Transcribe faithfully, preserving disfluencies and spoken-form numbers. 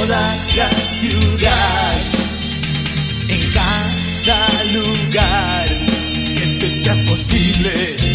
toda la ciudad, en cada lugar que te sea posible.